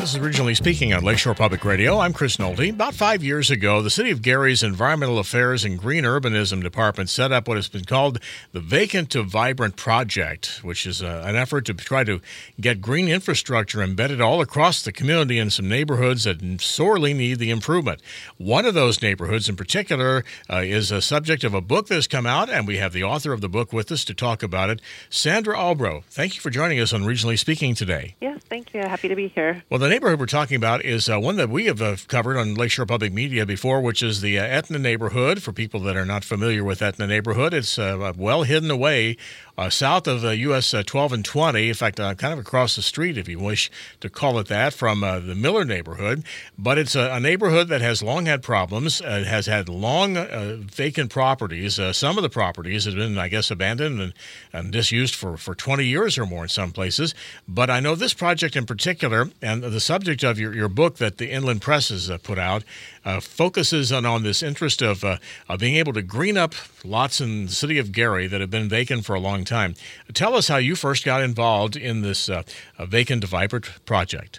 This is Regionally Speaking on Lakeshore Public Radio. I'm Chris Nolte. About 5 years ago, the City of Gary's Environmental Affairs and Green Urbanism Department set up what has been called the Vacant to Vibrant Project, which is an effort to try to get green infrastructure embedded all across the community in some neighborhoods that sorely need the improvement. One of those neighborhoods in particular is a subject of a book that has come out, and we have the author of the book with us to talk about it, Sandra Albro. Thank you for joining us on Regionally Speaking today. Yes, thank you. Happy to be here. Well, the neighborhood we're talking about is one that we have covered on Lakeshore Public Media before, which is the Etna neighborhood. For people that are not familiar with Etna neighborhood, it's well hidden away south of US 12 and 20, in fact, kind of across the street, if you wish to call it that, from the Miller neighborhood. But it's a neighborhood that has long had problems, has had long vacant properties. Some of the properties have been, I guess, abandoned and disused for 20 years or more in some places. But I know this project in particular, and the subject of your book that the Inland Press has put out, focuses on this interest of being able to green up lots in the city of Gary that have been vacant for a long time. Tell us how you first got involved in this Vacant to Vibrant project.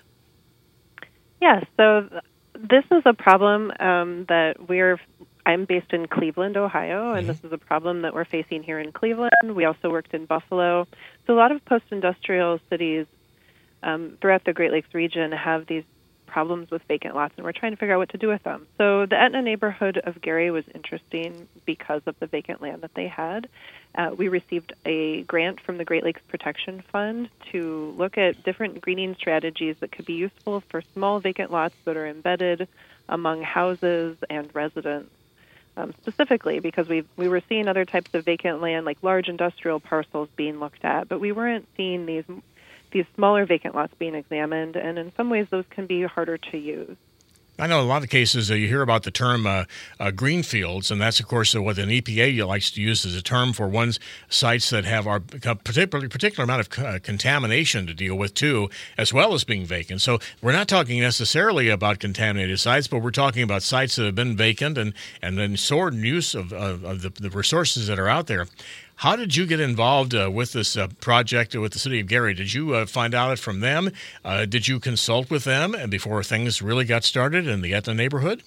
Yes, so this is a problem that I'm based in Cleveland, Ohio, and this is a problem that we're facing here in Cleveland. We also worked in Buffalo. So a lot of post-industrial cities throughout the Great Lakes region have these problems with vacant lots, and we're trying to figure out what to do with them. So the Etna neighborhood of Gary was interesting because of the vacant land that they had. We received a grant from the Great Lakes Protection Fund to look at different greening strategies that could be useful for small vacant lots that are embedded among houses and residents. Specifically because we were seeing other types of vacant land, like large industrial parcels being looked at, but we weren't seeing these smaller vacant lots being examined, and in some ways those can be harder to use. I know in a lot of cases you hear about the term green fields, and that's, of course, what an EPA likes to use as a term for one's sites that have a particular amount of contamination to deal with, too, as well as being vacant. So we're not talking necessarily about contaminated sites, but we're talking about sites that have been vacant and then stored use of the resources that are out there. How did you get involved with this project with the City of Gary? Did you find out it from them? Did you consult with them before things really got started in the Etna neighborhood?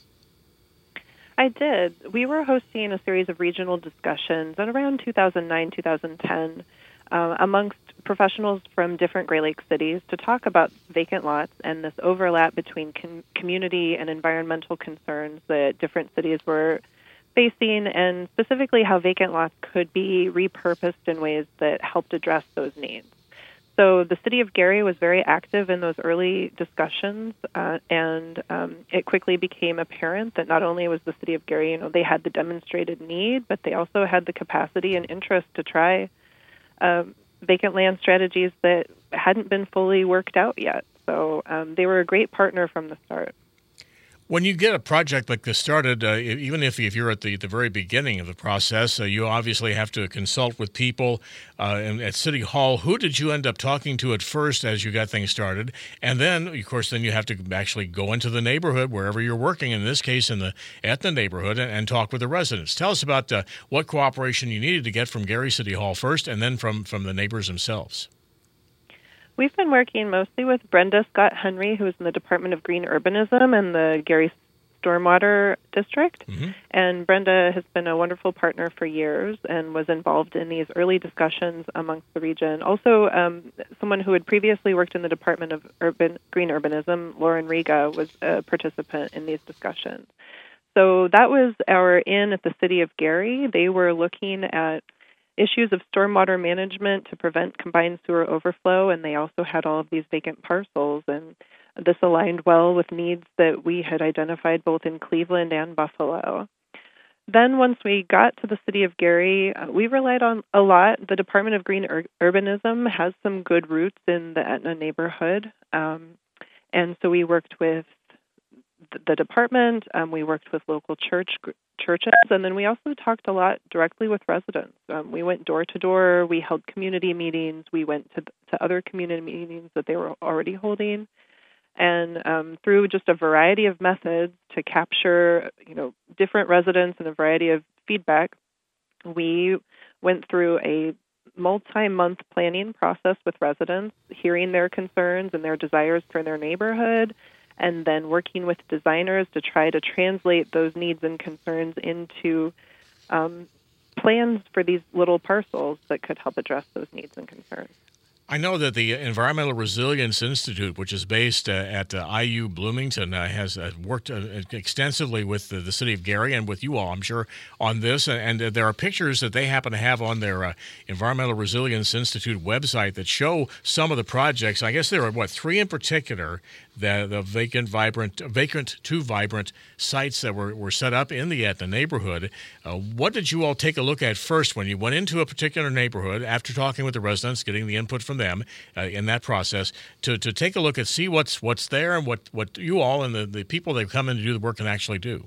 I did. We were hosting a series of regional discussions in around 2009, 2010 amongst professionals from different Great Lakes cities to talk about vacant lots and this overlap between community and environmental concerns that different cities were facing, and specifically how vacant lots could be repurposed in ways that helped address those needs. So the City of Gary was very active in those early discussions, and it quickly became apparent that not only was the City of Gary, they had the demonstrated need, but they also had the capacity and interest to try vacant land strategies that hadn't been fully worked out yet. So they were a great partner from the start. When you get a project like this started, even if you're at the very beginning of the process, you obviously have to consult with people at City Hall. Who did you end up talking to at first as you got things started? And then, of course, you have to actually go into the neighborhood, wherever you're working, in this case in the Etna neighborhood, and talk with the residents. Tell us about what cooperation you needed to get from Gary City Hall first, and then from the neighbors themselves. We've been working mostly with Brenda Scott Henry, who is in the Department of Green Urbanism and the Gary Stormwater District. Mm-hmm. And Brenda has been a wonderful partner for years and was involved in these early discussions amongst the region. Also, someone who had previously worked in the Department of Green Urbanism, Lauren Riga, was a participant in these discussions. So that was our in at the City of Gary. They were looking at issues of stormwater management to prevent combined sewer overflow, and they also had all of these vacant parcels, and this aligned well with needs that we had identified both in Cleveland and Buffalo. Then once we got to the City of Gary, we relied on a lot. The Department of Green Urbanism has some good roots in the Etna neighborhood, and so we worked with the department, we worked with local churches, and then we also talked a lot directly with residents. We went door to door, we held community meetings, we went to other community meetings that they were already holding, and through just a variety of methods to capture, different residents and a variety of feedback, we went through a multi-month planning process with residents, hearing their concerns and their desires for their neighborhood, and then working with designers to try to translate those needs and concerns into plans for these little parcels that could help address those needs and concerns. I know that the Environmental Resilience Institute, which is based at IU Bloomington, has worked extensively with the city of Gary and with you all, I'm sure, on this. And there are pictures that they happen to have on their Environmental Resilience Institute website that show some of the projects. I guess there are, three in particular, the vacant to vibrant sites that were set up in the Etna neighborhood. What did you all take a look at first when you went into a particular neighborhood after talking with the residents, getting the input from them in that process, to take a look and see what's there and what you all and the people that come in to do the work can actually do?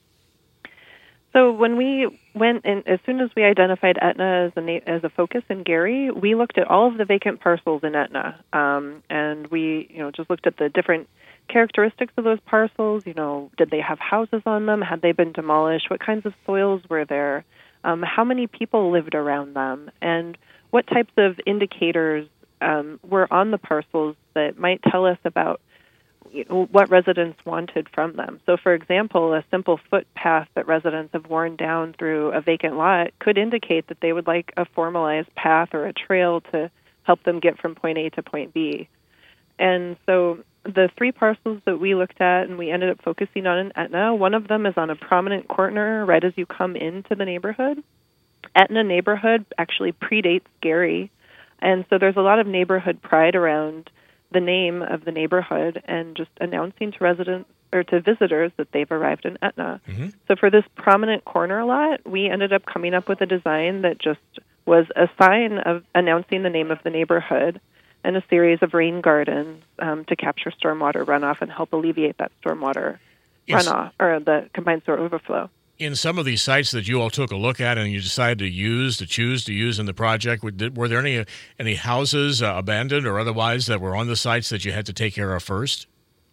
So when we went in, as soon as we identified Etna as a focus in Gary, we looked at all of the vacant parcels in Etna, and we just looked at the different characteristics of those parcels. Did they have houses on them? Had they been demolished? What kinds of soils were there? How many people lived around them? And what types of indicators were on the parcels that might tell us about what residents wanted from them. So, for example, a simple footpath that residents have worn down through a vacant lot could indicate that they would like a formalized path or a trail to help them get from point A to point B. And so the three parcels that we looked at and we ended up focusing on in Etna, one of them is on a prominent corner right as you come into the neighborhood. Etna neighborhood actually predates Gary, and so there's a lot of neighborhood pride around the name of the neighborhood and just announcing to residents or to visitors that they've arrived in Etna. Mm-hmm. So for this prominent corner lot, we ended up coming up with a design that just was a sign of announcing the name of the neighborhood and a series of rain gardens to capture stormwater runoff and help alleviate that stormwater runoff or the combined sewer overflow. In some of these sites that you all took a look at and you decided to choose to use in the project, were there any houses abandoned or otherwise that were on the sites that you had to take care of first?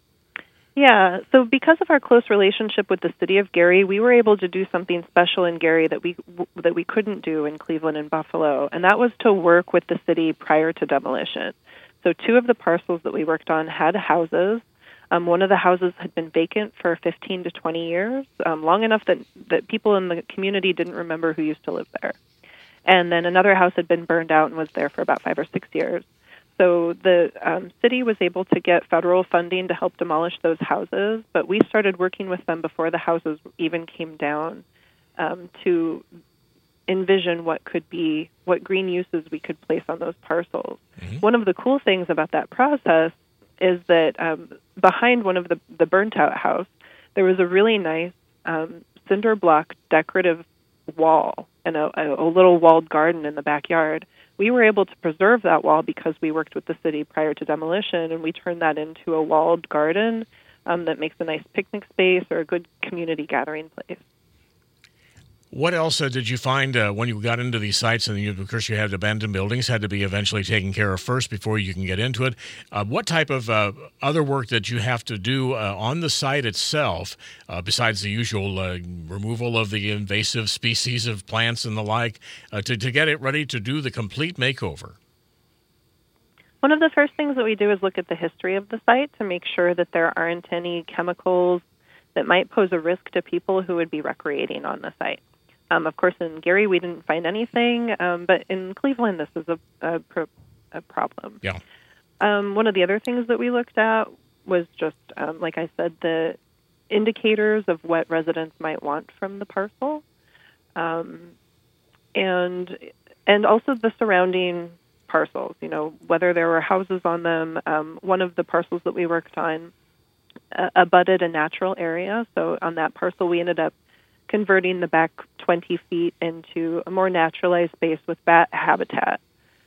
Yeah, so because of our close relationship with the city of Gary, we were able to do something special in Gary that we couldn't do in Cleveland and Buffalo, and that was to work with the city prior to demolition. So two of the parcels that we worked on had houses. One of the houses had been vacant for 15 to 20 years, long enough that people in the community didn't remember who used to live there. And then another house had been burned out and was there for about 5 or 6 years. So the city was able to get federal funding to help demolish those houses, but we started working with them before the houses even came down to envision what green uses we could place on those parcels. Mm-hmm. One of the cool things about that process is that behind one of the burnt-out house, there was a really nice cinder block decorative wall and a little walled garden in the backyard. We were able to preserve that wall because we worked with the city prior to demolition, and we turned that into a walled garden that makes a nice picnic space or a good community gathering place. What else did you find when you got into these sites? And of course, you had abandoned buildings had to be eventually taken care of first before you can get into it. What type of other work that you have to do on the site itself, besides the usual removal of the invasive species of plants and the like, to get it ready to do the complete makeover? One of the first things that we do is look at the history of the site to make sure that there aren't any chemicals that might pose a risk to people who would be recreating on the site. Of course, in Gary, we didn't find anything, but in Cleveland, this is a problem. Yeah. One of the other things that we looked at was just, like I said, the indicators of what residents might want from the parcel, and also the surrounding parcels. Whether there were houses on them. One of the parcels that we worked on abutted a natural area, so on that parcel, we ended up converting the back 20 feet into a more naturalized space with bat habitat.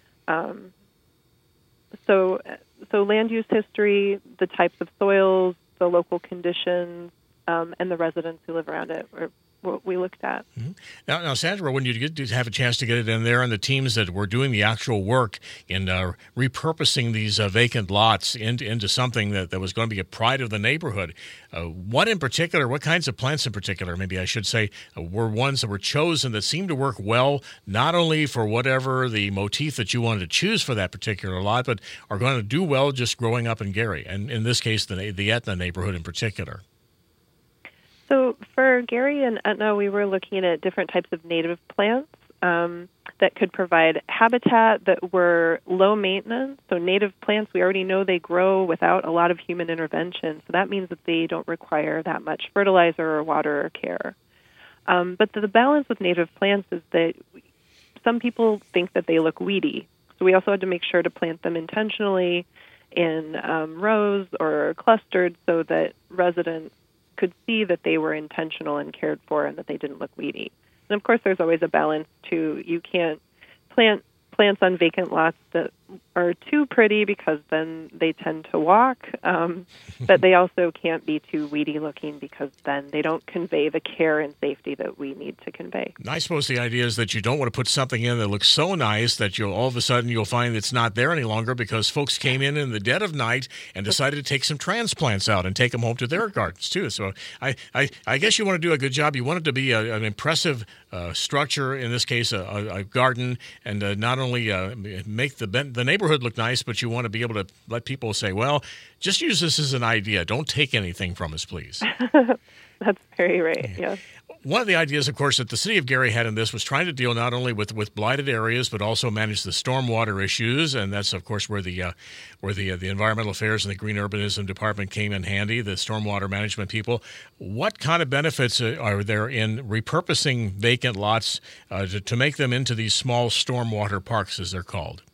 So land use history, the types of soils, the local conditions, and the residents who live around it what we looked at. Mm-hmm. Now, Sandra, when you get to have a chance to get it in there, and the teams that were doing the actual work in repurposing these vacant lots into something that was going to be a pride of the neighborhood, what in particular, what kinds of plants in particular, maybe I should say, were ones that were chosen that seemed to work well, not only for whatever the motif that you wanted to choose for that particular lot, but are going to do well just growing up in Gary, and in this case, the Etna neighborhood in particular? So for Gary and Etna, we were looking at different types of native plants that could provide habitat that were low maintenance. So native plants, we already know they grow without a lot of human intervention. So that means that they don't require that much fertilizer or water or care. But the balance with native plants is that some people think that they look weedy. So we also had to make sure to plant them intentionally in rows or clustered so that residents could see that they were intentional and cared for and that they didn't look weedy. And of course, there's always a balance too. You can't plant plants on vacant lots that are too pretty because then they tend to walk, but they also can't be too weedy looking because then they don't convey the care and safety that we need to convey. I suppose the idea is that you don't want to put something in that looks so nice that all of a sudden you'll find it's not there any longer because folks came in the dead of night and decided to take some transplants out and take them home to their gardens too. So I guess you want to do a good job. You want it to be an impressive structure, in this case a garden, and not only make the neighborhood look nice, but you want to be able to let people say, well, just use this as an idea. Don't take anything from us, please. That's very right, yes. One of the ideas, of course, that the city of Gary had in this was trying to deal not only with blighted areas, but also manage the stormwater issues, and that's, of course, where the Environmental Affairs and the Green Urbanism Department came in handy, the stormwater management people. What kind of benefits are there in repurposing vacant lots to make them into these small stormwater parks, as they're called?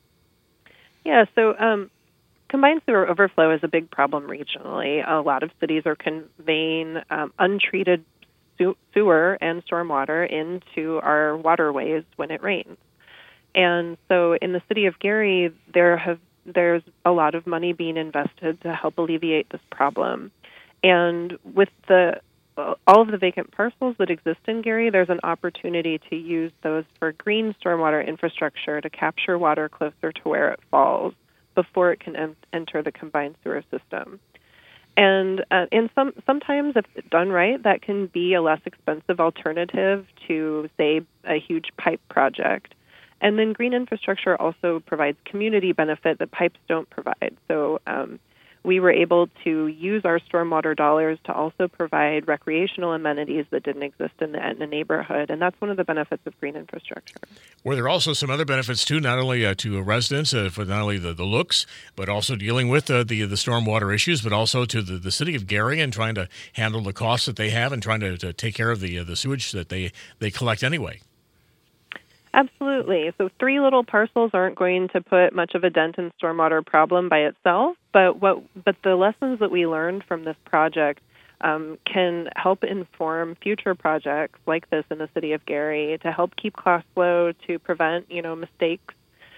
Yeah, so combined sewer overflow is a big problem regionally. A lot of cities are conveying untreated sewer and stormwater into our waterways when it rains. And so in the city of Gary, there's a lot of money being invested to help alleviate this problem. And with all of the vacant parcels that exist in Gary, there's an opportunity to use those for green stormwater infrastructure to capture water closer to where it falls before it can enter the combined sewer system. And sometimes, if done right, that can be a less expensive alternative to, say, a huge pipe project. And then green infrastructure also provides community benefit that pipes don't provide. So we were able to use our stormwater dollars to also provide recreational amenities that didn't exist in the Etna neighborhood, and that's one of the benefits of green infrastructure. Were there also some other benefits, too, not only to residents, for not only the looks, but also dealing with the stormwater issues, but also to the city of Gary and trying to handle the costs that they have and trying to take care of the sewage that they collect anyway? Absolutely. So 3 little parcels aren't going to put much of a dent in stormwater problem by itself, but the lessons that we learned from this project can help inform future projects like this in the city of Gary to help keep costs low, to prevent mistakes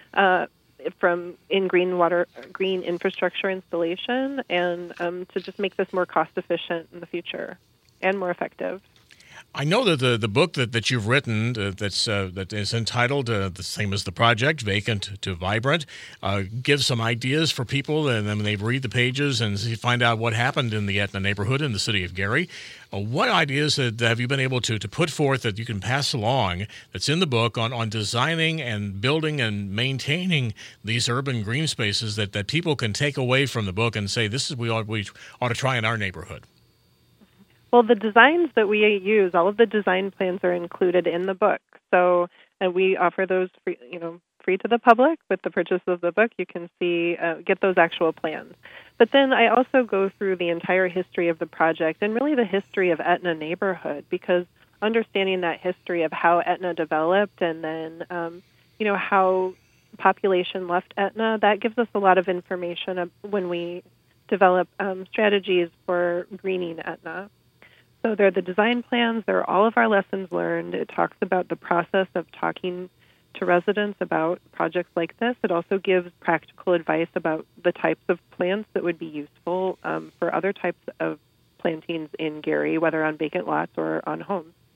in green infrastructure installation, and to just make this more cost efficient in the future and more effective. I know that the book that you've written that is entitled the same as the project, Vacant to Vibrant, gives some ideas for people, and then they read the pages and find out what happened in the Etna neighborhood in the city of Gary. What ideas have you been able to put forth that you can pass along that's in the book on designing and building and maintaining these urban green spaces that people can take away from the book and say, this is what we ought to try in our neighborhood? Well, the designs that we use, all of the design plans are included in the book. So we offer those free to the public. With the purchase of the book, you can get those actual plans. But then I also go through the entire history of the project and really the history of Etna neighborhood, because understanding that history of how Etna developed and then, how population left Etna, that gives us a lot of information when we develop strategies for greening Etna. So there are the design plans, there are all of our lessons learned. It talks about the process of talking to residents about projects like this. It also gives practical advice about the types of plants that would be useful for other types of plantings in Gary, whether on vacant lots or on homes.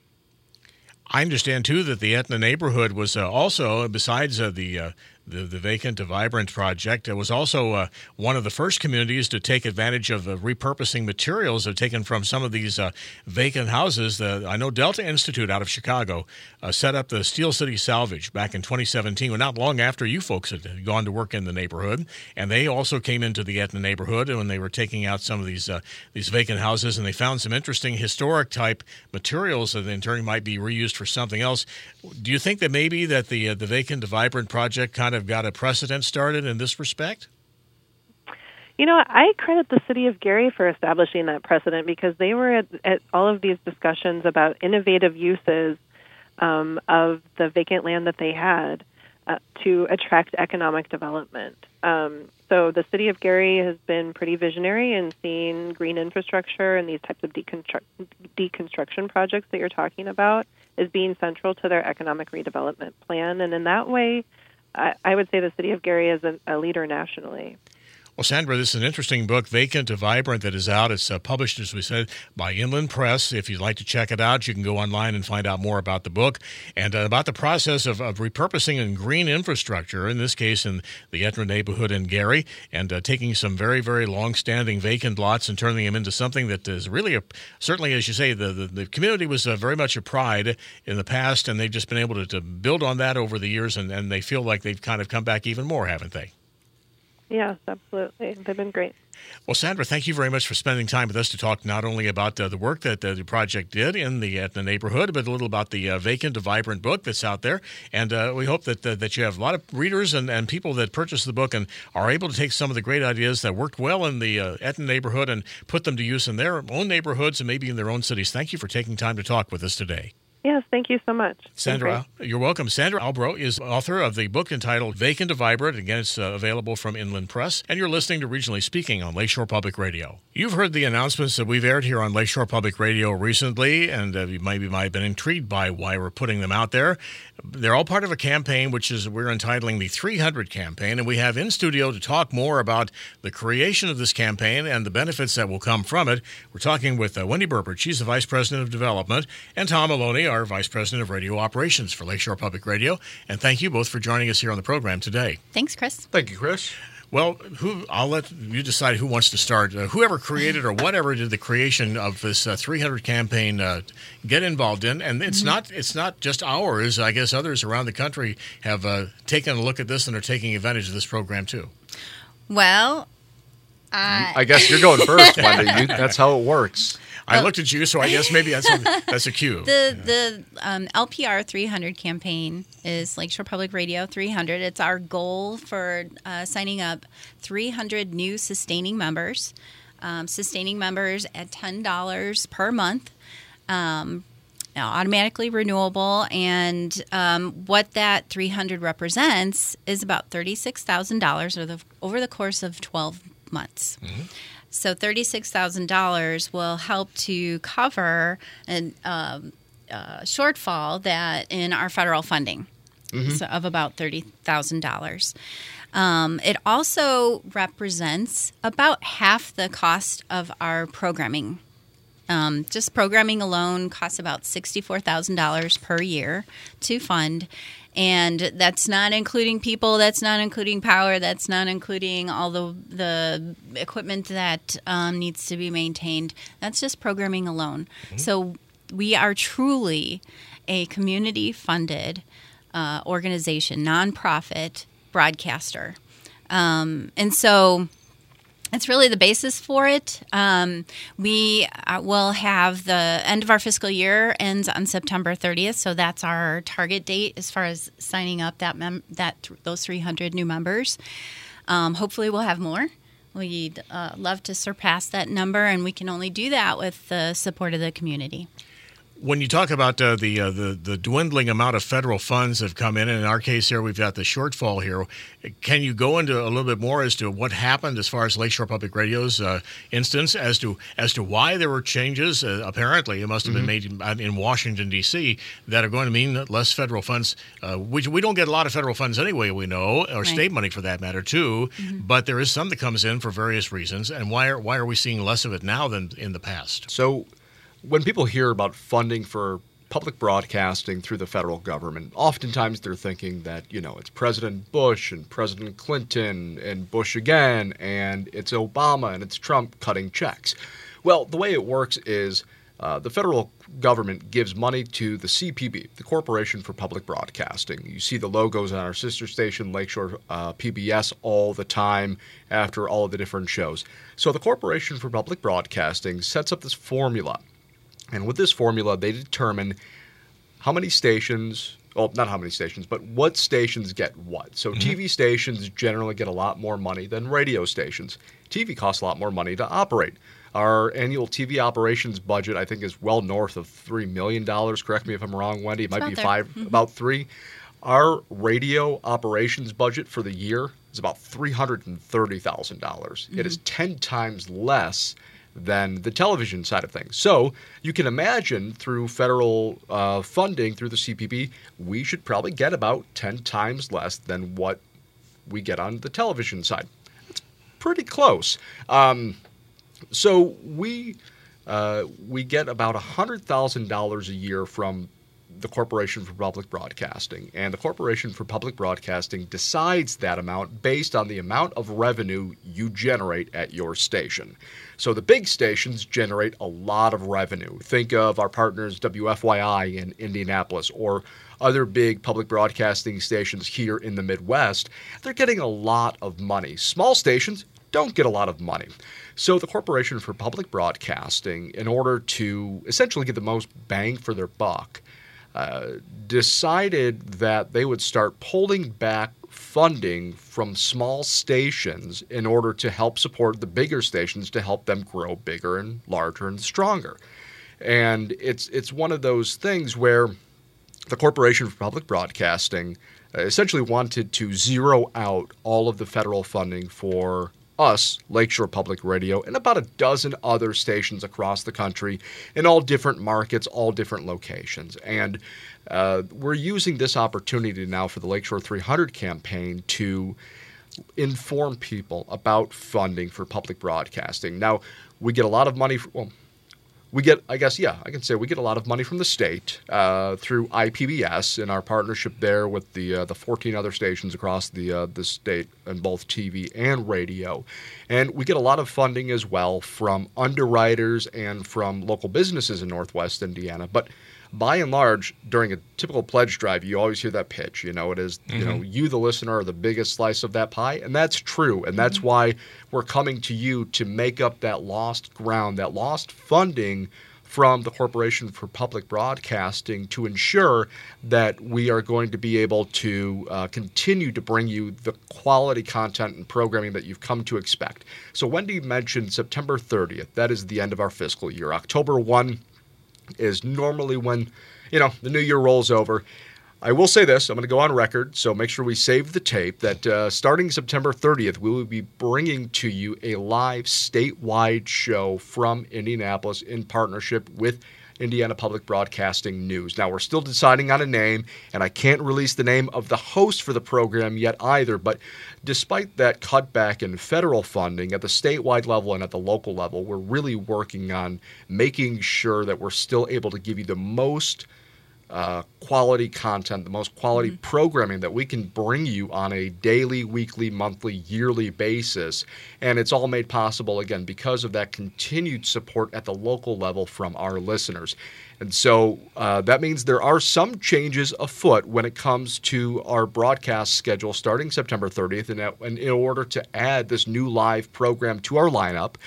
I understand, too, that the Etna neighborhood was also, besides the Vacant to Vibrant project, it was also one of the first communities to take advantage of repurposing materials that are taken from some of these vacant houses. I know Delta Institute out of Chicago set up the Steel City Salvage back in 2017, well, not long after you folks had gone to work in the neighborhood. And they also came into the Etna neighborhood when they were taking out some of these vacant houses, and they found some interesting historic type materials that in turn might be reused for something else. Do you think that maybe that the Vacant to Vibrant project kind of got a precedent started in this respect? I credit the city of Gary for establishing that precedent, because they were at all of these discussions about innovative uses of the vacant land that they had to attract economic development. So the city of Gary has been pretty visionary in seeing green infrastructure and these types of deconstruction projects that you're talking about as being central to their economic redevelopment plan. And in that way, I would say the city of Gary is a leader nationally. Well, Sandra, this is an interesting book, Vacant to Vibrant, that is out. It's published, as we said, by Inland Press. If you'd like to check it out, you can go online and find out more about the book and about the process of repurposing in green infrastructure, in this case in the Etna neighborhood in Gary, and taking some very, very long-standing vacant lots and turning them into something that is really, certainly, as you say, the community was very much a pride in the past, and they've just been able to build on that over the years, and they feel like they've kind of come back even more, haven't they? Yes, absolutely. They've been great. Well, Sandra, thank you very much for spending time with us to talk not only about the work that the project did in the Etna neighborhood, but a little about the Vacant to Vibrant book that's out there. And we hope that you have a lot of readers and people that purchase the book and are able to take some of the great ideas that worked well in the Etna neighborhood and put them to use in their own neighborhoods and maybe in their own cities. Thank you for taking time to talk with us today. Yes, thank you so much. Sandra, you're welcome. Sandra Albro is author of the book entitled Vacant to Vibrant. Again, it's available from Inland Press, and you're listening to Regionally Speaking on Lakeshore Public Radio. You've heard the announcements that we've aired here on Lakeshore Public Radio recently, and you might have been intrigued by why we're putting them out there. They're all part of a campaign, which is we're entitling the 300 campaign, and we have in studio to talk more about the creation of this campaign and the benefits that will come from it. We're talking with Wendy Burbridge. She's the Vice President of Development, and Tom Maloney, our Vice President of Radio Operations for Lakeshore Public Radio. And thank you both for joining us here on the program today. Thanks, Chris. Thank you, Chris. Well, I'll let you decide who wants to start. Whoever created or whatever did the creation of this 300 campaign get involved in, and it's not just ours. I guess others around the country have taken a look at this and are taking advantage of this program too. Well, I guess you're going first, Wendy. That's how it works. I looked at you, so I guess maybe that's a cue. The LPR 300 campaign is Lakeshore Public Radio 300. It's our goal for signing up 300 new sustaining members at $10 per month, automatically renewable. And what that 300 represents is about $36,000 over the course of 12 months. Mm-hmm. So $36,000 will help to cover a shortfall that in our federal funding so of about $30,000. It also represents about half the cost of our programming. Just programming alone costs about $64,000 per year to fund. And that's not including people, that's not including power, that's not including all the equipment that needs to be maintained. That's just programming alone. Mm-hmm. So we are truly a community-funded organization, nonprofit broadcaster. And so it's really the basis for it. We will have the end of our fiscal year ends on September 30th, so that's our target date as far as signing up those 300 new members. Hopefully we'll have more. We'd love to surpass that number, and we can only do that with the support of the community. When you talk about the dwindling amount of federal funds that have come in our case here, we've got the shortfall here. Can you go into a little bit more as to what happened as far as Lakeshore Public Radio's instance, as to why there were changes? Apparently, it must have been made in Washington, D.C., that are going to mean less federal funds. We don't get a lot of federal funds anyway, we know, or state money for that matter, too. Mm-hmm. But there is some that comes in for various reasons. And why are we seeing less of it now than in the past? So when people hear about funding for public broadcasting through the federal government, oftentimes they're thinking that, it's President Bush and President Clinton and Bush again, and it's Obama and it's Trump cutting checks. Well, the way it works is the federal government gives money to the CPB, the Corporation for Public Broadcasting. You see the logos on our sister station, Lakeshore PBS, all the time after all of the different shows. So the Corporation for Public Broadcasting sets up this formula. And with this formula, they determine how many stations, well, not how many stations, but what stations get what. So TV stations generally get a lot more money than radio stations. TV costs a lot more money to operate. Our annual TV operations budget, I think, is well north of $3 million. Correct me if I'm wrong, Wendy. It might be about $3. Our radio operations budget for the year is about $330,000. It is 10 times less than the television side of things. So you can imagine through federal funding through the CPB, we should probably get about 10 times less than what we get on the television side. It's pretty close. So we get about $100,000 a year from the Corporation for Public Broadcasting, and the Corporation for Public Broadcasting decides that amount based on the amount of revenue you generate at your station. So the big stations generate a lot of revenue. Think of our partners WFYI in Indianapolis or other big public broadcasting stations here in the Midwest. They're getting a lot of money. Small stations don't get a lot of money. So the Corporation for Public Broadcasting, in order to essentially get the most bang for their buck, decided that they would start pulling back funding from small stations in order to help support the bigger stations to help them grow bigger and larger and stronger. And it's one of those things where the Corporation for Public Broadcasting essentially wanted to zero out all of the federal funding for us, Lakeshore Public Radio, and about a dozen other stations across the country in all different markets, all different locations. And we're using this opportunity now for the Lakeshore 300 campaign to inform people about funding for public broadcasting. Now, we get a lot of money we get a lot of money from the state through IPBS in our partnership there with the 14 other stations across the state in both TV and radio. And we get a lot of funding as well from underwriters and from local businesses in Northwest Indiana. But by and large, during a typical pledge drive, you always hear that pitch. It is, you, the listener, are the biggest slice of that pie. And that's true. And that's why we're coming to you to make up that lost ground, that lost funding from the Corporation for Public Broadcasting to ensure that we are going to be able to continue to bring you the quality content and programming that you've come to expect. So Wendy mentioned September 30th. That is the end of our fiscal year. October 1 is normally when, the new year rolls over. I will say this, I'm going to go on record, so make sure we save the tape, that starting September 30th, we will be bringing to you a live statewide show from Indianapolis in partnership with Indiana Public Broadcasting News. Now, we're still deciding on a name, and I can't release the name of the host for the program yet either, but despite that cutback in federal funding at the statewide level and at the local level, we're really working on making sure that we're still able to give you the most quality content, the most quality programming that we can bring you on a daily, weekly, monthly, yearly basis. And it's all made possible, again, because of that continued support at the local level from our listeners. And so that means there are some changes afoot when it comes to our broadcast schedule starting September 30th, and in order to add this new live program to our lineup.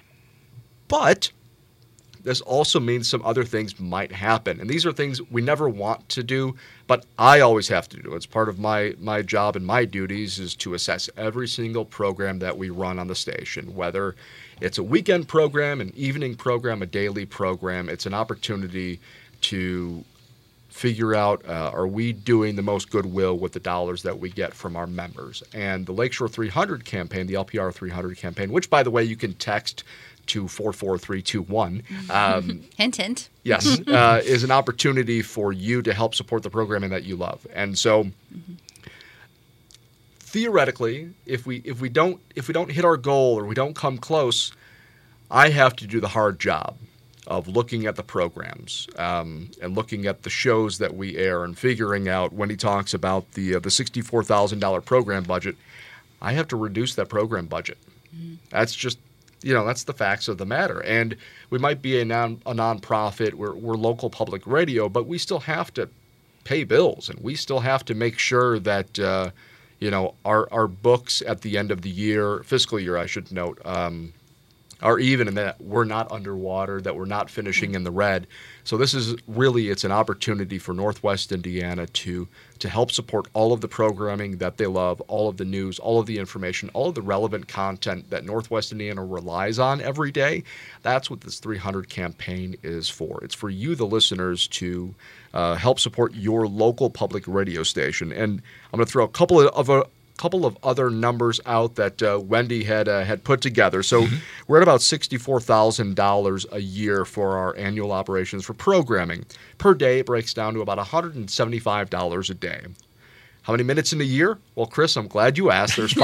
But this also means some other things might happen. And these are things we never want to do, but I always have to do. It's part of my job and my duties is to assess every single program that we run on the station, whether it's a weekend program, an evening program, a daily program. It's an opportunity to figure out, are we doing the most goodwill with the dollars that we get from our members? And the Lakeshore 300 campaign, the LPR 300 campaign, which, by the way, you can text to 44321. Hint, hint. Yes, is an opportunity for you to help support the programming that you love. And so, theoretically, if we don't hit our goal or we don't come close, I have to do the hard job. of looking at the programs and looking at the shows that we air and figuring out when he talks about the $64,000 program budget, I have to reduce that program budget. That's just, that's the facts of the matter. And we might be a nonprofit, we're local public radio, but we still have to pay bills, and we still have to make sure that our books at the end of the year, fiscal year, I should note, are even, and that we're not underwater, that we're not finishing in the red. So this is really, it's an opportunity for Northwest Indiana to help support all of the programming that they love, all of the news, all of the information, all of the relevant content that Northwest Indiana relies on every day. That's what this 300 campaign is for. It's for you, the listeners, to help support your local public radio station. And I'm going to throw a couple of other numbers out that Wendy had put together. So we're at about $64,000 a year for our annual operations for programming. Per day, it breaks down to about $175 a day. How many minutes in a year? Well, Chris, I'm glad you asked. There's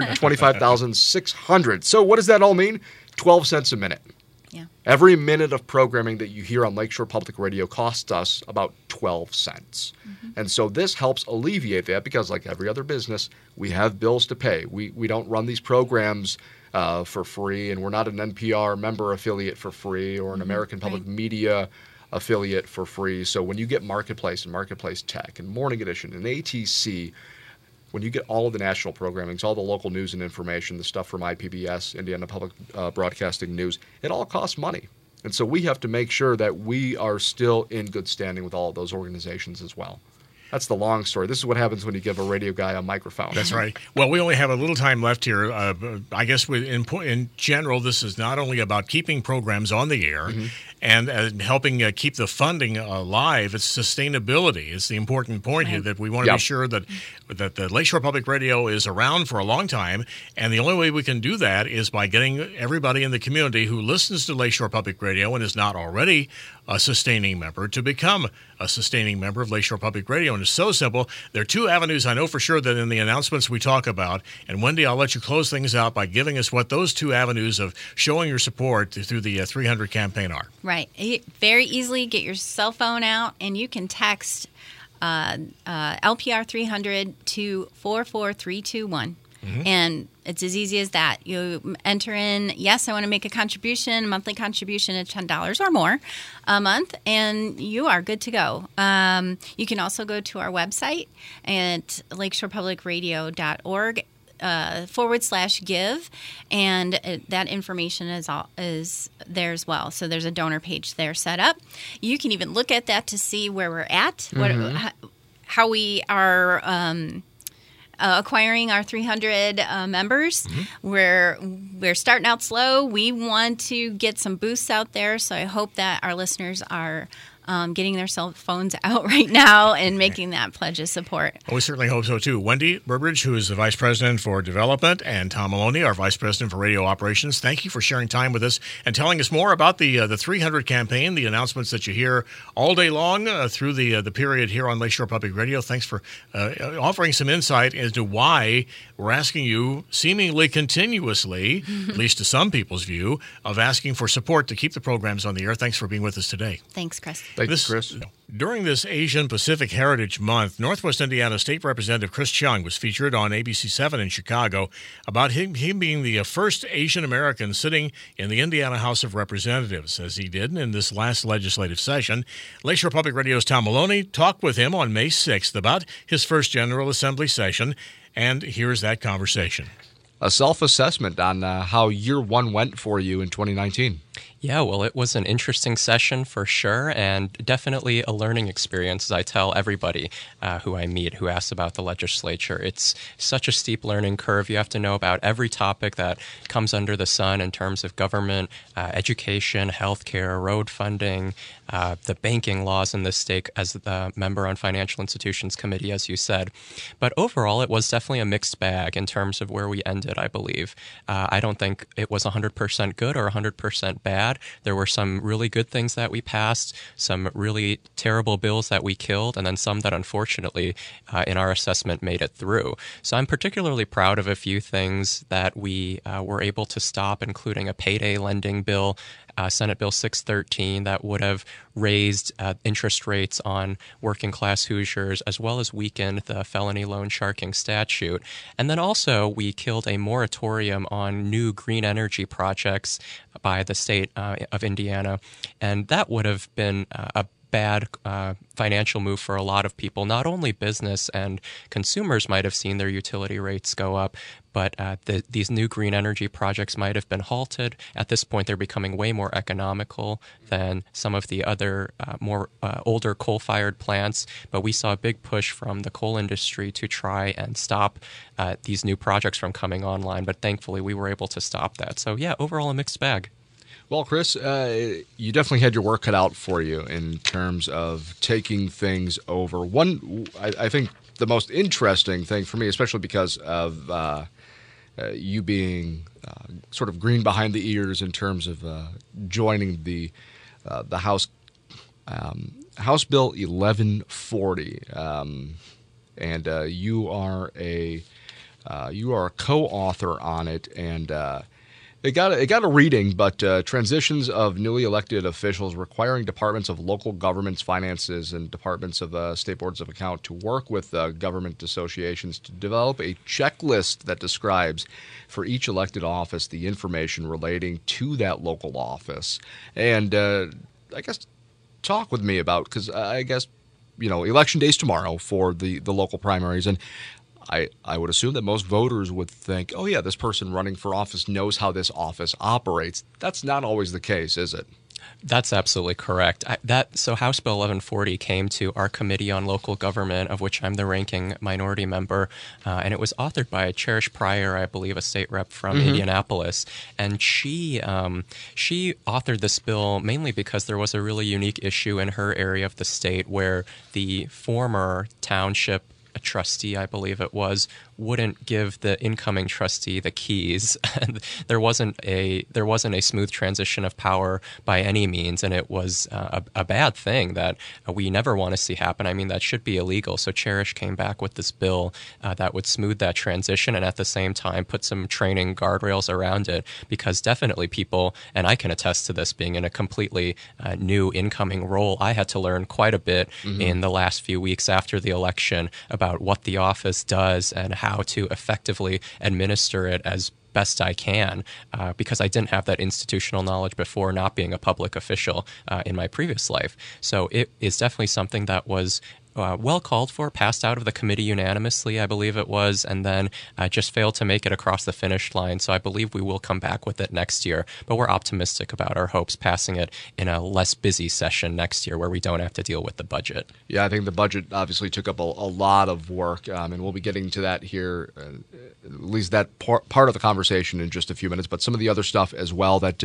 525,600. So what does that all mean? 12 cents a minute. Yeah. Every minute of programming that you hear on Lakeshore Public Radio costs us about 12 cents. And so this helps alleviate that because, like every other business, we have bills to pay. We don't run these programs for free, and we're not an NPR member affiliate for free or an American Public Media affiliate for free. So when you get Marketplace and Marketplace Tech and Morning Edition and ATC, when you get all of the national programmings, all the local news and information, the stuff from IPBS, Indiana Public Broadcasting News, it all costs money. And so we have to make sure that we are still in good standing with all of those organizations as well. That's the long story. This is what happens when you give a radio guy a microphone. That's right. Well, we only have a little time left here. I guess in general, this is not only about keeping programs on the air and helping keep the funding alive. It's sustainability. It's the important point here that we want to be sure that the Lakeshore Public Radio is around for a long time. And the only way we can do that is by getting everybody in the community who listens to Lakeshore Public Radio and is not already a sustaining member to become a sustaining member of Lakeshore Public Radio. And it's so simple. There are two avenues I know for sure that in the announcements we talk about. And Wendy, I'll let you close things out by giving us what those two avenues of showing your support through the 300 campaign are. Right. Very easily get your cell phone out and you can text LPR 300 to 44321. And it's as easy as that. You enter in, yes, I want to make a contribution, monthly contribution of $10 or more a month, and you are good to go. You can also go to our website at lakeshorepublicradio.org /give, and that information is there as well. So there's a donor page there set up. You can even look at that to see where we're at, how we are acquiring our 300 members. We're starting out slow. We want to get some boosts out there, so I hope that our listeners are getting their cell phones out right now and making that pledge of support. Well, we certainly hope so, too. Wendy Burbridge, who is the Vice President for Development, and Tom Maloney, our Vice President for Radio Operations, thank you for sharing time with us and telling us more about the 300 campaign, the announcements that you hear all day long through the period here on Lakeshore Public Radio. Thanks for offering some insight as to why we're asking you seemingly continuously, at least to some people's view, of asking for support to keep the programs on the air. Thanks for being with us today. Thanks, Chris. Thanks, Chris. During this Asian Pacific Heritage Month, Northwest Indiana State Representative Chris Chung was featured on ABC7 in Chicago about him being the first Asian American sitting in the Indiana House of Representatives, as he did in this last legislative session. Lakeshore Public Radio's Tom Maloney talked with him on May 6th about his first General Assembly session, and here's that conversation. A self-assessment on how year one went for you in 2019. Yeah, well, it was an interesting session for sure, and definitely a learning experience, as I tell everybody who I meet who asks about the legislature. It's such a steep learning curve. You have to know about every topic that comes under the sun in terms of government, education, healthcare, road funding, the banking laws in this state as the member on Financial Institutions Committee, as you said. But overall, it was definitely a mixed bag in terms of where we ended, I believe. I don't think it was 100% good or 100% bad. There were some really good things that we passed, some really terrible bills that we killed, and then some that unfortunately, in our assessment, made it through. So I'm particularly proud of a few things that we were able to stop, including a payday lending bill Senate Bill 613 that would have raised interest rates on working class Hoosiers, as well as weakened the felony loan sharking statute. And then also we killed a moratorium on new green energy projects by the state of Indiana. And that would have been a bad financial move for a lot of people. Not only business and consumers might have seen their utility rates go up, but these new green energy projects might have been halted. At this point, they're becoming way more economical than some of the other more older coal-fired plants. But we saw a big push from the coal industry to try and stop these new projects from coming online. But thankfully, we were able to stop that. So yeah, overall a mixed bag. Well, Chris, you definitely had your work cut out for you in terms of taking things over. I think the most interesting thing for me, especially because of you being sort of green behind the ears in terms of joining the House Bill 1140, and you are a co-author on it, and It got a reading, but transitions of newly elected officials requiring departments of local governments, finances, and departments of state boards of account to work with government associations to develop a checklist that describes for each elected office the information relating to that local office. And I guess talk with me about, because I guess, election day's tomorrow for the local primaries, and I would assume that most voters would think, oh, yeah, this person running for office knows how this office operates. That's not always the case, is it? That's absolutely correct. So House Bill 1140 came to our Committee on Local Government, of which I'm the ranking minority member, and it was authored by Cherish Pryor, I believe, a state rep from Indianapolis. And she authored this bill mainly because there was a really unique issue in her area of the state where the former township trustee, I believe it was, wouldn't give the incoming trustee the keys. And there wasn't a smooth transition of power by any means, and it was a bad thing that we never want to see happen. I mean, that should be illegal. So Cherish came back with this bill that would smooth that transition and at the same time put some training guardrails around it, because definitely people, and I can attest to this being in a completely new incoming role, I had to learn quite a bit in the last few weeks after the election about what the office does and how to effectively administer it as best I can, because I didn't have that institutional knowledge before, not being a public official in my previous life. So it is definitely something that was well called for, passed out of the committee unanimously, I believe it was, and then just failed to make it across the finish line. So I believe we will come back with it next year, but we're optimistic about our hopes passing it in a less busy session next year where we don't have to deal with the budget. Yeah, I think the budget obviously took up a lot of work, and we'll be getting to that here, at least that part of the conversation in just a few minutes, but some of the other stuff as well that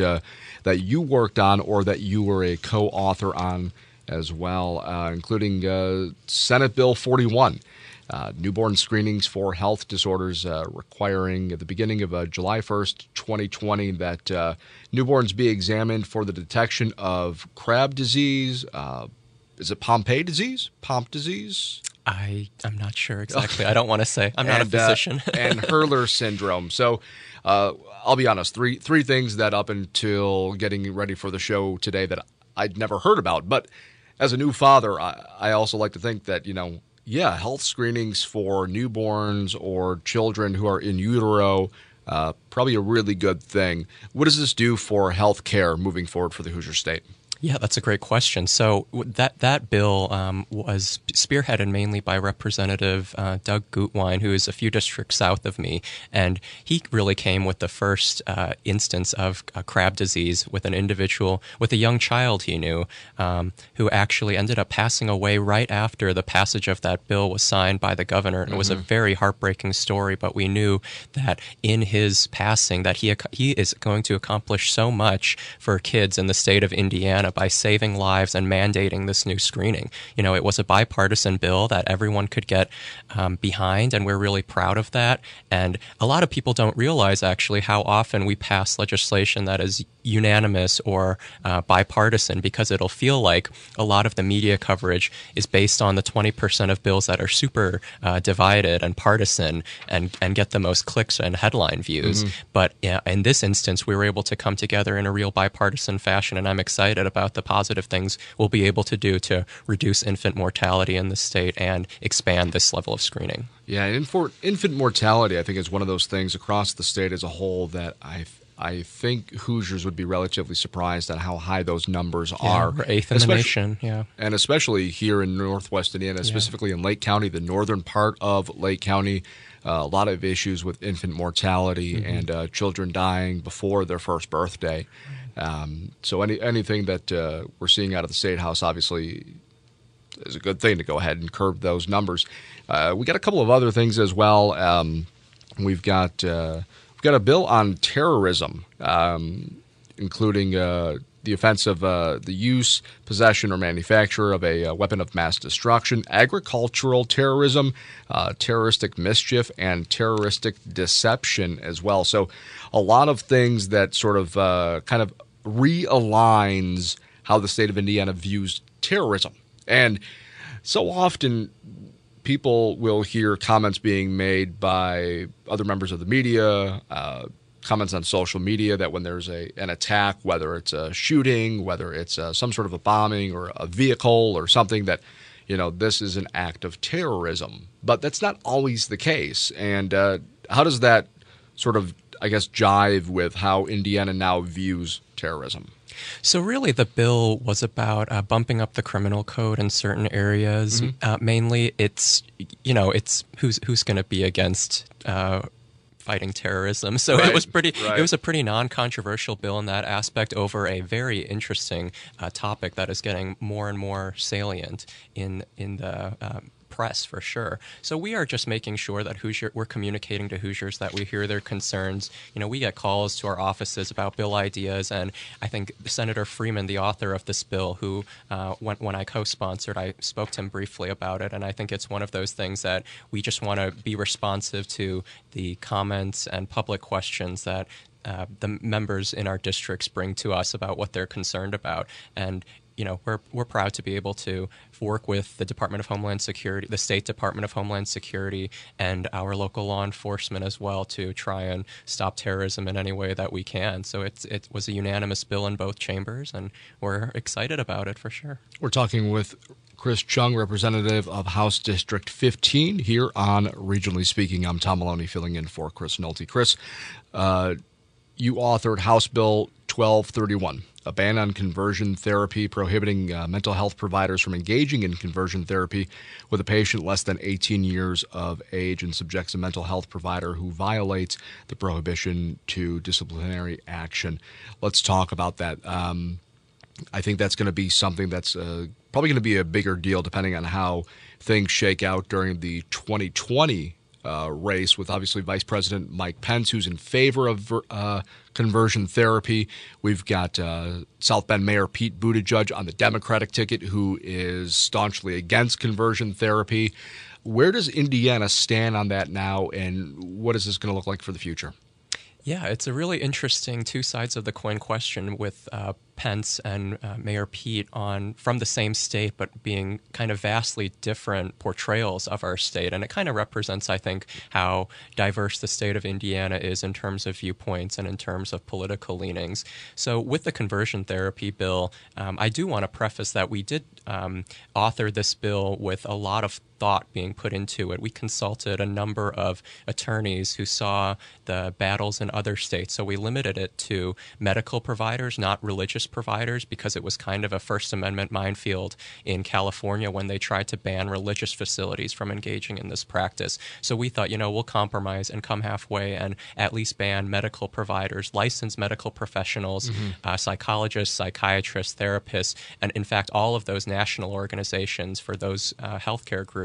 you worked on or that you were a co-author on as well, including Senate Bill 41, newborn screenings for health disorders, requiring at the beginning of July 1st, 2020, that newborns be examined for the detection of crab disease. Is it Pompe disease? Pompe disease? I'm not sure exactly. I don't want to say. I'm not a physician. And Hurler syndrome. So I'll be honest, three things that up until getting ready for the show today that I'd never heard about. But as a new father, I also like to think that, health screenings for newborns or children who are in utero, probably a really good thing. What does this do for health care moving forward for the Hoosier State? Yeah, that's a great question. So that bill was spearheaded mainly by Representative Doug Gutwein, who is a few districts south of me, and he really came with the first instance of crab disease with an individual, with a young child he knew, who actually ended up passing away right after the passage of that bill was signed by the governor. And it was a very heartbreaking story, but we knew that in his passing that he is going to accomplish so much for kids in the state of Indiana, Indiana by saving lives and mandating this new screening. You know, it was a bipartisan bill that everyone could get behind, and we're really proud of that. And a lot of people don't realize, actually, how often we pass legislation that is unanimous or bipartisan, because it'll feel like a lot of the media coverage is based on the 20% of bills that are super divided and partisan and get the most clicks and headline views. But in this instance, we were able to come together in a real bipartisan fashion, and I'm excited about the positive things we'll be able to do to reduce infant mortality in the state and expand this level of screening. Yeah, and for infant mortality, I think is one of those things across the state as a whole that I think Hoosiers would be relatively surprised at how high those numbers are. We're eighth in the nation, And especially here in Northwest Indiana, specifically in Lake County, the northern part of Lake County, a lot of issues with infant mortality and children dying before their first birthday. So anything that we're seeing out of the State House, obviously, is a good thing to go ahead and curb those numbers. We got a couple of other things as well. We've got a bill on terrorism, including the offense of the use, possession, or manufacture of a weapon of mass destruction, agricultural terrorism, terroristic mischief, and terroristic deception as well. So a lot of things that sort of kind of realigns how the state of Indiana views terrorism. And so often people will hear comments being made by other members of the media, comments on social media that when there's an attack, whether it's a shooting, whether it's some sort of a bombing or a vehicle or something, that, you know, this is an act of terrorism. But that's not always the case. And how does that sort of, I guess, jive with how Indiana now views terrorism? So really the bill was about bumping up the criminal code in certain areas. Mainly it's who's going to be against fighting terrorism. So it was it was a pretty non-controversial bill in that aspect over a very interesting topic that is getting more and more salient in the press, for sure. So we are just making sure that we're communicating to Hoosiers that we hear their concerns. You know, we get calls to our offices about bill ideas, and I think Senator Freeman, the author of this bill, who when I co-sponsored, I spoke to him briefly about it, and I think it's one of those things that we just want to be responsive to the comments and public questions that the members in our districts bring to us about what they're concerned about. And you know, we're proud to be able to work with the Department of Homeland Security, the State Department of Homeland Security, and our local law enforcement as well to try and stop terrorism in any way that we can. So it was a unanimous bill in both chambers, and we're excited about it for sure. We're talking with Chris Chung, representative of House District 15, here on Regionally Speaking. I'm Tom Maloney, filling in for Chris Nolte. Chris, you authored House Bill 1231. A ban on conversion therapy, prohibiting mental health providers from engaging in conversion therapy with a patient less than 18 years of age, and subjects a mental health provider who violates the prohibition to disciplinary action. Let's talk about that. I think that's going to be something that's probably going to be a bigger deal depending on how things shake out during the 2020 race, with obviously Vice President Mike Pence, who's in favor of conversion therapy. We've got South Bend Mayor Pete Buttigieg on the Democratic ticket, who is staunchly against conversion therapy. Where does Indiana stand on that now, and what is this going to look like for the future? Yeah, it's a really interesting two sides of the coin question with Pence and Mayor Pete from the same state, but being kind of vastly different portrayals of our state. And it kind of represents, I think, how diverse the state of Indiana is in terms of viewpoints and in terms of political leanings. So with the conversion therapy bill, I do want to preface that we did author this bill with a lot of thought being put into it. We consulted a number of attorneys who saw the battles in other states. So we limited it to medical providers, not religious providers, because it was kind of a First Amendment minefield in California when they tried to ban religious facilities from engaging in this practice. So we thought, we'll compromise and come halfway and at least ban medical providers, licensed medical professionals, psychologists, psychiatrists, therapists, and in fact, all of those national organizations for those healthcare groups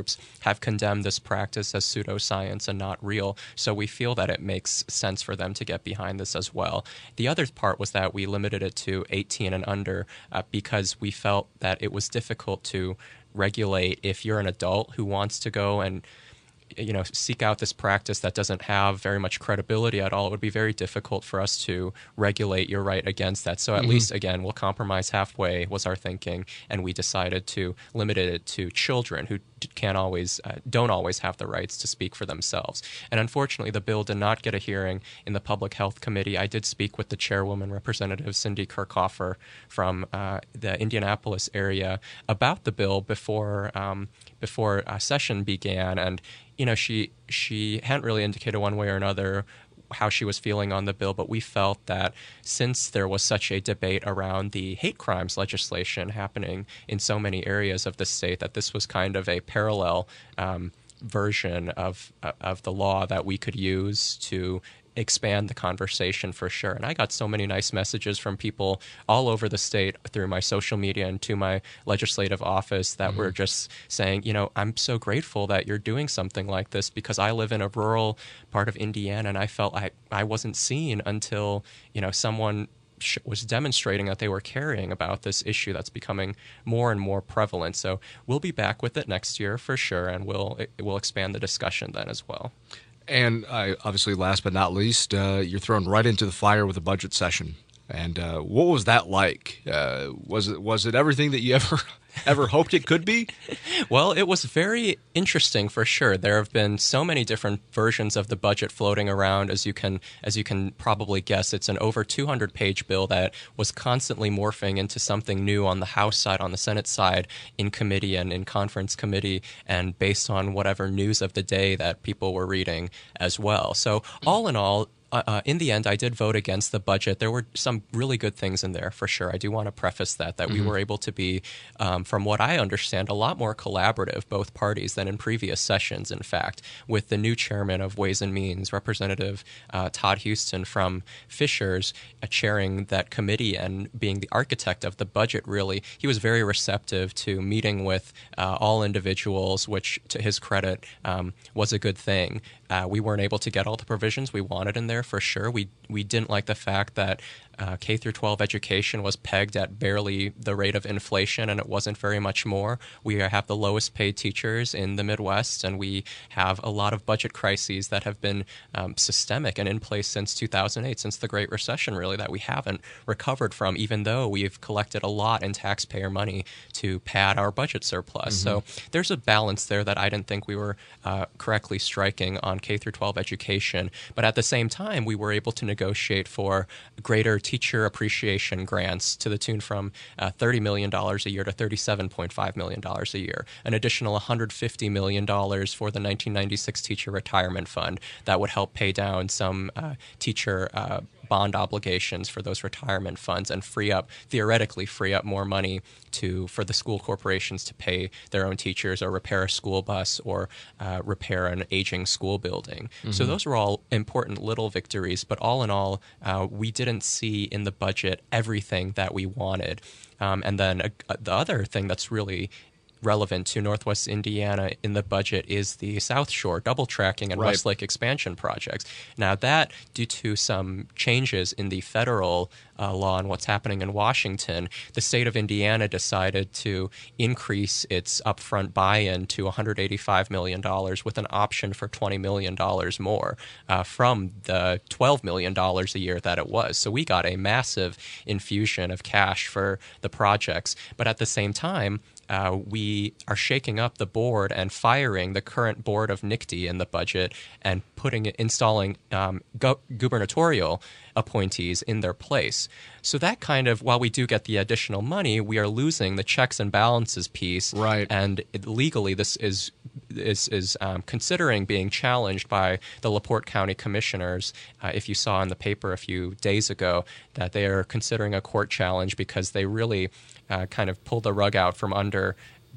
groups have condemned this practice as pseudoscience and not real. So we feel that it makes sense for them to get behind this as well. The other part was that we limited it to 18 and under because we felt that it was difficult to regulate if you're an adult who wants to go and seek out this practice that doesn't have very much credibility at all. It would be very difficult for us to regulate your right against that. So at least, again, we'll compromise halfway was our thinking, and we decided to limit it to children who don't always have the rights to speak for themselves. And unfortunately, the bill did not get a hearing in the Public Health Committee. I did speak with the chairwoman, Representative Cindy Kirchhofer from the Indianapolis area about the bill before session began, and she hadn't really indicated one way or another how she was feeling on the bill, but we felt that since there was such a debate around the hate crimes legislation happening in so many areas of the state, that this was kind of a parallel version of the law that we could use to expand the conversation for sure. And I got so many nice messages from people all over the state through my social media and to my legislative office that were just saying, I'm so grateful that you're doing something like this, because I live in a rural part of Indiana and I felt I wasn't seen until, someone was demonstrating that they were caring about this issue that's becoming more and more prevalent. So we'll be back with it next year for sure, and we'll expand the discussion then as well. And obviously, last but not least, you're thrown right into the fire with a budget session. And what was that like? Was it everything that you ever hoped it could be? Well, it was very interesting for sure. There have been so many different versions of the budget floating around. As you can probably guess, it's an over 200-page bill that was constantly morphing into something new on the House side, on the Senate side, in committee and in conference committee, and based on whatever news of the day that people were reading as well. So all in all, in the end, I did vote against the budget. There were some really good things in there, for sure. I do want to preface that we were able to be, from what I understand, a lot more collaborative, both parties, than in previous sessions, in fact, with the new chairman of Ways and Means, Representative Todd Houston from Fishers, chairing that committee and being the architect of the budget, really. He was very receptive to meeting with all individuals, which, to his credit, was a good thing. We weren't able to get all the provisions we wanted in there, for sure. We didn't like the fact that K through 12 education was pegged at barely the rate of inflation, and it wasn't very much more. We have the lowest paid teachers in the Midwest, and we have a lot of budget crises that have been systemic and in place since 2008, since the Great Recession, really, that we haven't recovered from, even though we've collected a lot in taxpayer money to pad our budget surplus. So there's a balance there that I didn't think we were correctly striking on K through 12 education. But at the same time, we were able to negotiate for greater teacher appreciation grants to the tune from $30 million a year to $37.5 million a year, an additional $150 million for the 1996 Teacher Retirement Fund that would help pay down some teacher bond obligations for those retirement funds and theoretically free up more money for the school corporations to pay their own teachers or repair a school bus or repair an aging school building. So those were all important little victories, but all in all, we didn't see in the budget everything that we wanted. And then the other thing that's really relevant to Northwest Indiana in the budget is the South Shore double tracking and West Lake expansion projects. Now that, due to some changes in the federal law and what's happening in Washington, the state of Indiana decided to increase its upfront buy-in to $185 million with an option for $20 million more from the $12 million a year that it was. So we got a massive infusion of cash for the projects. But at the same time, we are shaking up the board and firing the current board of NICTE in the budget and installing gubernatorial appointees in their place. So that kind of, while we do get the additional money, we are losing the checks and balances piece. Right. And legally, this is considering being challenged by the LaPorte County Commissioners. If you saw in the paper a few days ago that they are considering a court challenge because they really kind of pulled the rug out from under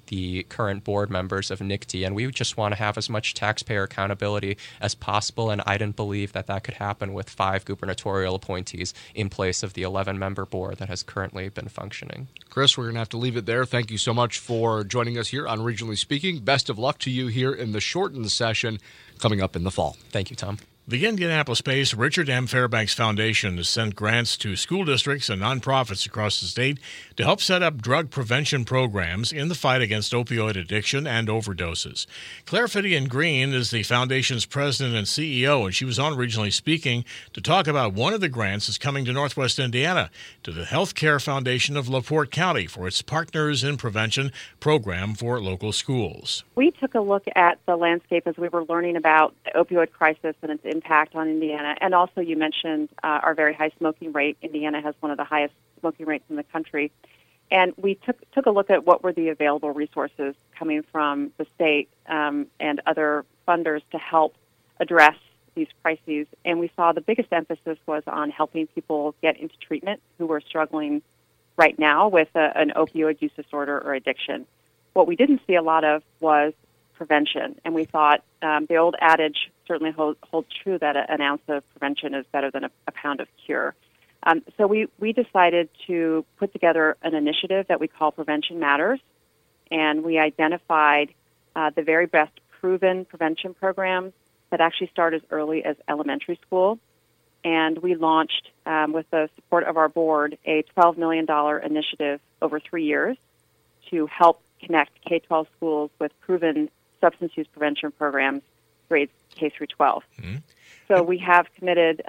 the current board members of NICD, and we just want to have as much taxpayer accountability as possible, and I didn't believe that that could happen with 5 gubernatorial appointees in place of the 11-member board that has currently been functioning. Chris, we're going to have to leave it there. Thank you so much for joining us here on Regionally Speaking. Best of luck to you here in the shortened session coming up in the fall. Thank you, Tom. The Indianapolis-based Richard M. Fairbanks Foundation has sent grants to school districts and nonprofits across the state to help set up drug prevention programs in the fight against opioid addiction and overdoses. Claire Fittian-Green is the foundation's president and CEO, and she was on Regionally Speaking to talk about one of the grants that's coming to Northwest Indiana, to the Healthcare Foundation of LaPorte County for its Partners in Prevention program for local schools. We took a look at the landscape as we were learning about the opioid crisis and its impact on Indiana. And also you mentioned our very high smoking rate. Indiana has one of the highest smoking rates in the country. And we took a look at what were the available resources coming from the state and other funders to help address these crises. And we saw the biggest emphasis was on helping people get into treatment who were struggling right now with an opioid use disorder or addiction. What we didn't see a lot of was prevention. And we thought the old adage certainly holds true that an ounce of prevention is better than a pound of cure. So we decided to put together an initiative that we call Prevention Matters, and we identified the very best proven prevention programs that actually start as early as elementary school. And we launched, with the support of our board, a $12 million initiative over 3 years to help connect K-12 schools with proven substance use prevention programs, grades K through 12. Mm-hmm. So we have committed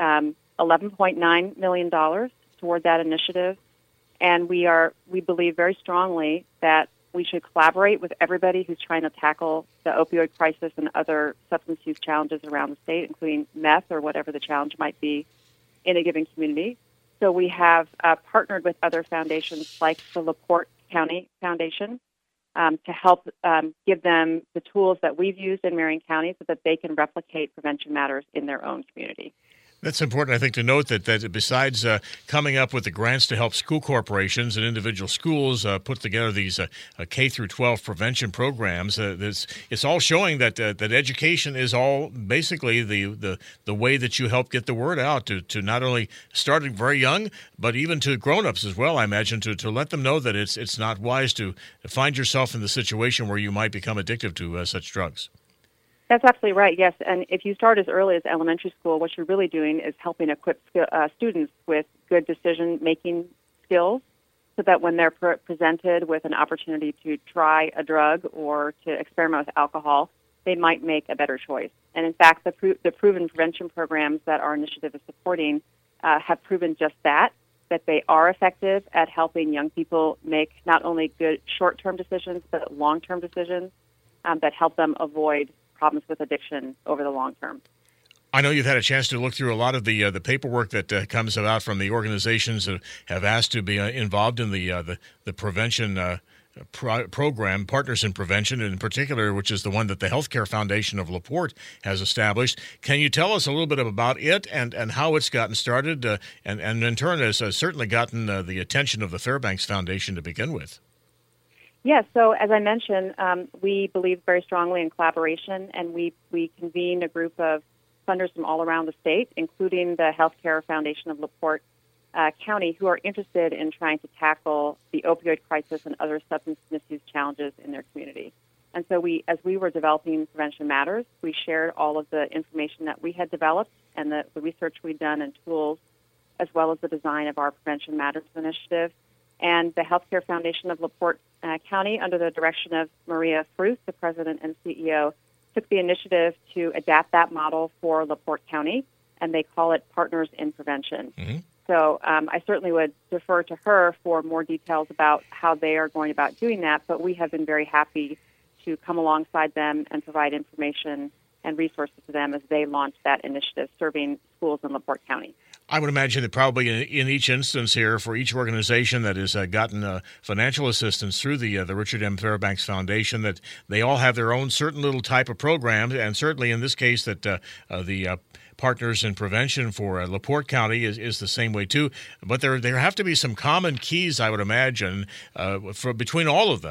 $11.9 million toward that initiative, and we believe very strongly that we should collaborate with everybody who's trying to tackle the opioid crisis and other substance use challenges around the state, including meth or whatever the challenge might be in a given community. So we have partnered with other foundations like the LaPorte County Foundation to help give them the tools that we've used in Marion County so that they can replicate Prevention Matters in their own community. That's important, I think, to note that besides coming up with the grants to help school corporations and individual schools put together these K through 12 prevention programs, it's all showing that education is all basically the way that you help get the word out to not only starting very young, but even to grown-ups as well, I imagine, to let them know that it's not wise to find yourself in the situation where you might become addicted to such drugs. That's absolutely right, yes. And if you start as early as elementary school, what you're really doing is helping equip students with good decision-making skills so that when they're presented with an opportunity to try a drug or to experiment with alcohol, they might make a better choice. And in fact, the proven prevention programs that our initiative is supporting have proven just that they are effective at helping young people make not only good short-term decisions, but long-term decisions that help them avoid problems with addiction over the long term. I know you've had a chance to look through a lot of the paperwork that comes about from the organizations that have asked to be involved in the prevention program, Partners in Prevention in particular, which is the one that the Healthcare Foundation of LaPorte has established. Can you tell us a little bit about it and how it's gotten started and in turn has certainly gotten the attention of the Fairbanks Foundation to begin with? Yes, so as I mentioned, we believe very strongly in collaboration, and we convened a group of funders from all around the state, including the Healthcare Foundation of LaPorte County, who are interested in trying to tackle the opioid crisis and other substance misuse challenges in their community. And so as we were developing Prevention Matters, we shared all of the information that we had developed and the research we'd done and tools, as well as the design of our Prevention Matters initiative. And the Healthcare Foundation of LaPorte County, under the direction of Maria Fruth, the president and CEO, took the initiative to adapt that model for LaPorte County, and they call it Partners in Prevention. Mm-hmm. So I certainly would defer to her for more details about how they are going about doing that, but we have been very happy to come alongside them and provide information and resources to them as they launch that initiative serving schools in LaPorte County. I would imagine that probably in each instance here, for each organization that has gotten financial assistance through the Richard M. Fairbanks Foundation, that they all have their own certain little type of program, and certainly in this case that the Partners in Prevention for LaPorte County is the same way too. But there have to be some common keys, I would imagine, between all of them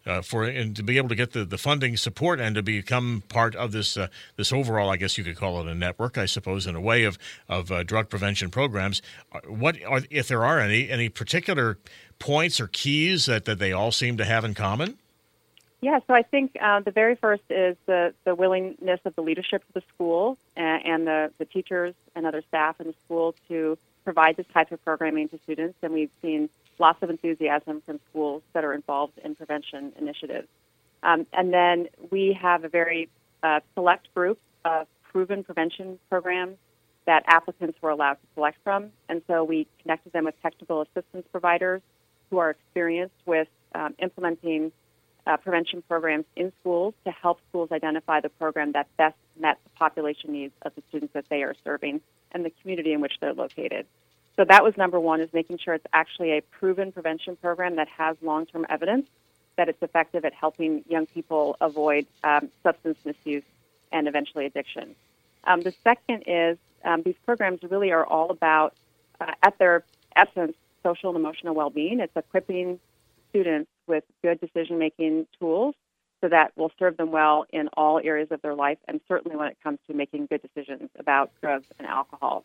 to be able to get the funding support and to become part of this this overall, I guess you could call it a network, I suppose, in a way of drug prevention programs. What are, if there are any particular points or keys that they all seem to have in common? Yeah, so I think the very first is the willingness of the leadership of the school and the teachers and other staff in the school to provide this type of programming to students, and we've seen lots of enthusiasm from schools that are involved in prevention initiatives. And then we have a very select group of proven prevention programs that applicants were allowed to select from, and so we connected them with technical assistance providers who are experienced with implementing prevention programs in schools to help schools identify the program that best met the population needs of the students that they are serving and the community in which they're located. So that was number one, is making sure it's actually a proven prevention program that has long-term evidence that it's effective at helping young people avoid substance misuse and eventually addiction. The second is these programs really are all about, at their essence, social and emotional well-being. It's equipping students with good decision-making tools so that will serve them well in all areas of their life, and certainly when it comes to making good decisions about drugs and alcohol.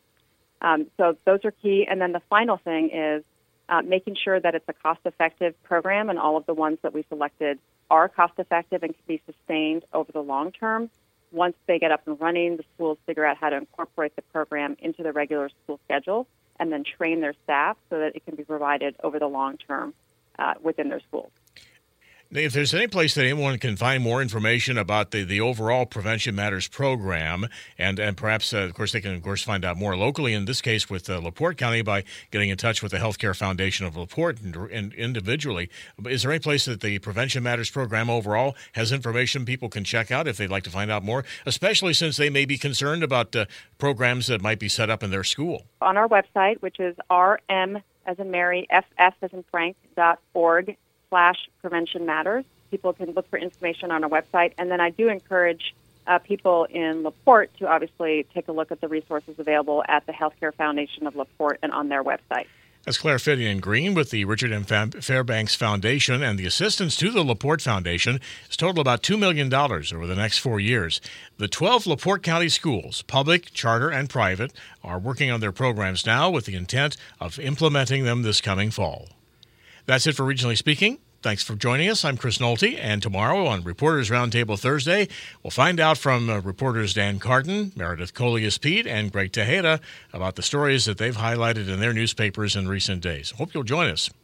So those are key. And then the final thing is making sure that it's a cost-effective program, and all of the ones that we selected are cost-effective and can be sustained over the long term. Once they get up and running, the schools figure out how to incorporate the program into the regular school schedule and then train their staff so that it can be provided over the long term within their schools. If there's any place that anyone can find more information about the overall Prevention Matters program, and perhaps, of course, they can, of course, find out more locally, in this case with LaPorte County, by getting in touch with the Healthcare Foundation of LaPorte and individually. Is there any place that the Prevention Matters program overall has information people can check out if they'd like to find out more, especially since they may be concerned about programs that might be set up in their school? On our website, which is rm as in Mary, ff as in Frank.org/Prevention Matters. People can look for information on our website. And then I do encourage people in LaPorte to obviously take a look at the resources available at the Healthcare Foundation of LaPorte and on their website. That's Claire Fithian Green with the Richard M. Fairbanks Foundation, and the assistance to the LaPorte Foundation is total about $2 million over the next 4 years. The 12 LaPorte County schools, public, charter, and private, are working on their programs now with the intent of implementing them this coming fall. That's it for Regionally Speaking. Thanks for joining us. I'm Chris Nolte, and tomorrow on Reporters Roundtable Thursday, we'll find out from reporters Dan Carton, Meredith Coleus-Pete, and Greg Tejeda about the stories that they've highlighted in their newspapers in recent days. Hope you'll join us.